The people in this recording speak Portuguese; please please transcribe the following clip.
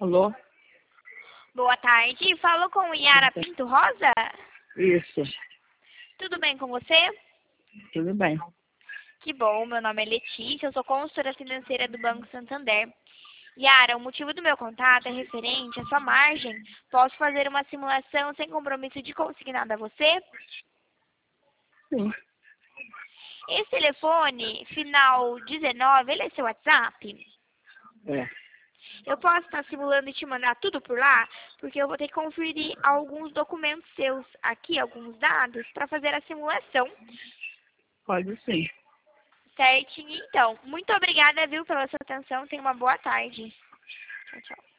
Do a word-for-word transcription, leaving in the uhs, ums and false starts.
Alô? Boa tarde, falo com Yara Pinto Rosa? Isso, Tudo bem com você? tudo bem. Que bom, meu nome é Letícia, eu sou consultora financeira do Banco Santander. Yara, o motivo do meu contato é referente à sua margem. Posso fazer uma simulação sem compromisso de consignado a você? Sim, Esse telefone, final dezenove, ele é seu WhatsApp? é. Eu posso estar simulando e te mandar tudo por lá? Porque eu vou ter que conferir alguns documentos seus aqui, alguns dados, para fazer a simulação. Pode sim. Certinho, então. Muito obrigada, viu, pela sua atenção. Tenha uma boa tarde. Tchau, tchau.